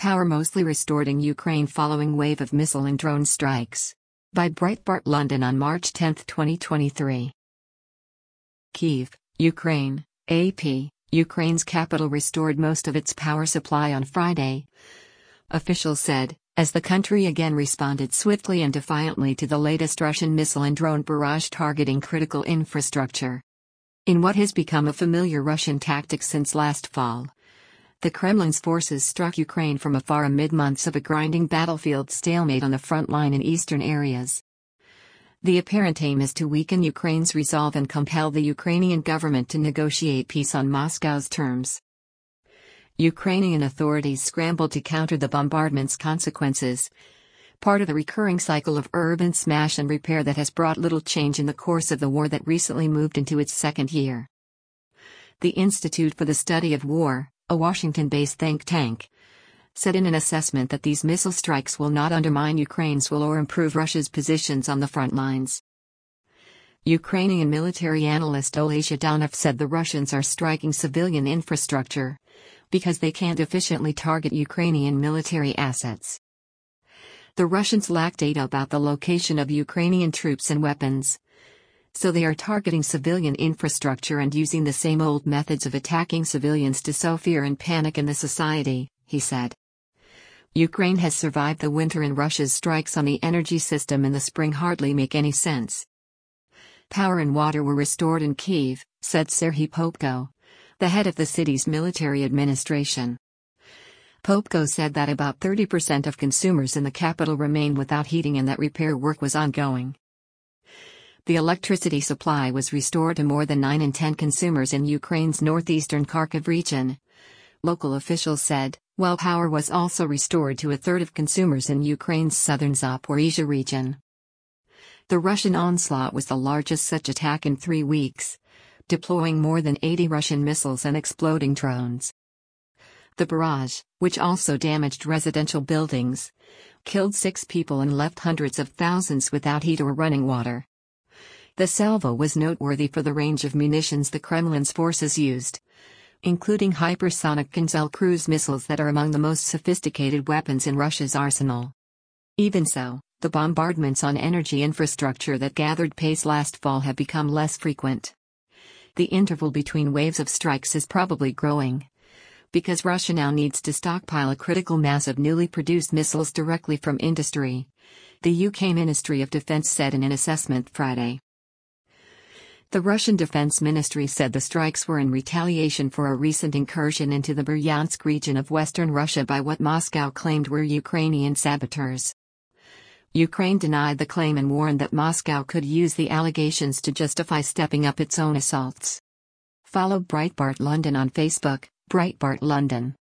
Power mostly restored in Ukraine following wave of missile and drone strikes. By Breitbart London on March 10, 2023. Kyiv, Ukraine, AP, Ukraine's capital restored most of its power supply on Friday, officials said, as the country again responded swiftly and defiantly to the latest Russian missile and drone barrage targeting critical infrastructure. In what has become a familiar Russian tactic since last fall, the Kremlin's forces struck Ukraine from afar amid months of a grinding battlefield stalemate on the front line in eastern areas. The apparent aim is to weaken Ukraine's resolve and compel the Ukrainian government to negotiate peace on Moscow's terms. Ukrainian authorities scrambled to counter the bombardment's consequences, part of the recurring cycle of urban smash and repair that has brought little change in the course of the war that recently moved into its second year. The Institute for the Study of War, a Washington-based think tank, said in an assessment that these missile strikes will not undermine Ukraine's will or improve Russia's positions on the front lines. Ukrainian military analyst Oleh Zhdanov said the Russians are striking civilian infrastructure because they can't efficiently target Ukrainian military assets. The Russians lack data about the location of Ukrainian troops and weapons, so they are targeting civilian infrastructure and using the same old methods of attacking civilians to sow fear and panic in the society, he said. Ukraine has survived the winter and Russia's strikes on the energy system in the spring hardly make any sense. Power and water were restored in Kyiv, said Serhiy Popko, the head of the city's military administration. Popko said that about 30% of consumers in the capital remain without heating and that repair work was ongoing. The electricity supply was restored to more than 9 in 10 consumers in Ukraine's northeastern Kharkiv region, local officials said, while power was also restored to a third of consumers in Ukraine's southern Zaporizhzhia region. The Russian onslaught was the largest such attack in 3 weeks, deploying more than 80 Russian missiles and exploding drones. The barrage, which also damaged residential buildings, killed 6 people and left hundreds of thousands without heat or running water. The salvo was noteworthy for the range of munitions the Kremlin's forces used, including hypersonic Kinzhal cruise missiles that are among the most sophisticated weapons in Russia's arsenal. Even so, the bombardments on energy infrastructure that gathered pace last fall have become less frequent. The interval between waves of strikes is probably growing, because Russia now needs to stockpile a critical mass of newly produced missiles directly from industry, the UK Ministry of Defence said in an assessment Friday. The Russian Defense Ministry said the strikes were in retaliation for a recent incursion into the Bryansk region of western Russia by what Moscow claimed were Ukrainian saboteurs. Ukraine denied the claim and warned that Moscow could use the allegations to justify stepping up its own assaults. Follow Breitbart London on Facebook, Breitbart London.